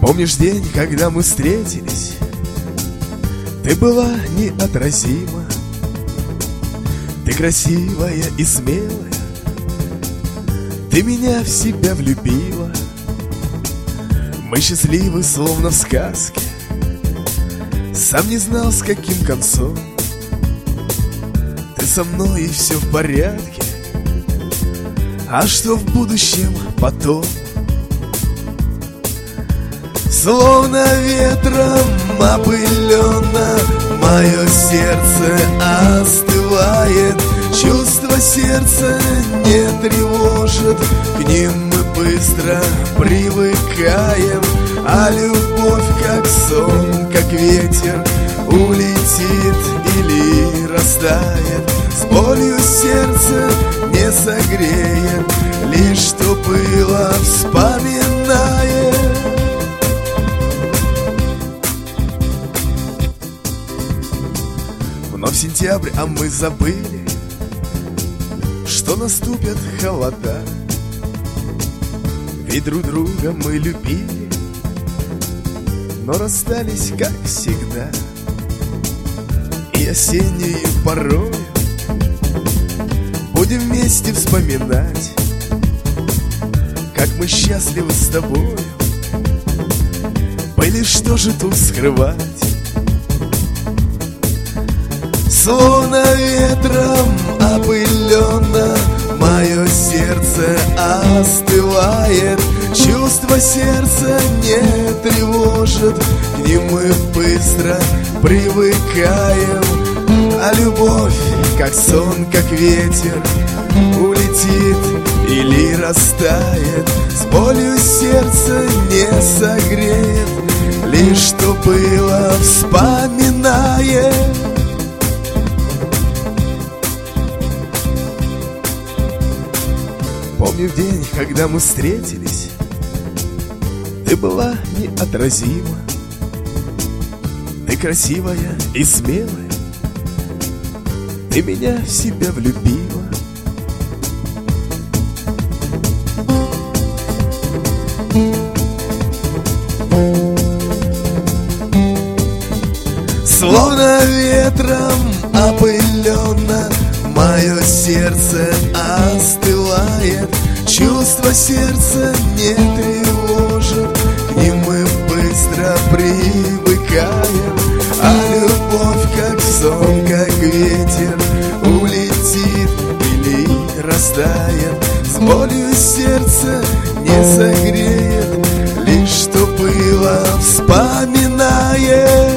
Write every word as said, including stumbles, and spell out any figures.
Помнишь день, когда мы встретились? Ты была неотразима, ты красивая и смелая, ты меня в себя влюбила. Мы счастливы, словно в сказке, сам не знал, с каким концом. Ты со мной, и все в порядке. А что в будущем потом? Словно ветром опыленно мое сердце остывает. Чувство сердца не тревожит, к ним мы быстро привыкаем. А любовь, как сон, как ветер, улетит или растает. С болью сердце не согреет, лишь что было вспоминает. Вновь сентябрь, а мы забыли, что наступят холода. Ведь друг друга мы любили, но расстались, как всегда. И осеннюю порой будем вместе вспоминать, как мы счастливы с тобой. Были, что же тут скрывать? Словно ветром опыленно мое сердце остывает. Чувство сердца не тревожит, к ним мы быстро привыкаем. А любовь, как сон, как ветер, улетит или растает. С болью сердце не согреет, лишь что было вспоминает. Помню день, когда мы встретились, ты была неотразима, ты красивая и смелая, ты меня в себя влюбила. Словно ветром опыленно мое сердце остывает. Чувство сердца не тревожит, к ним мы быстро привыкаем. А любовь, как сон, как ветер, улетит или растает. С болью сердце не согреет, лишь что было вспоминает.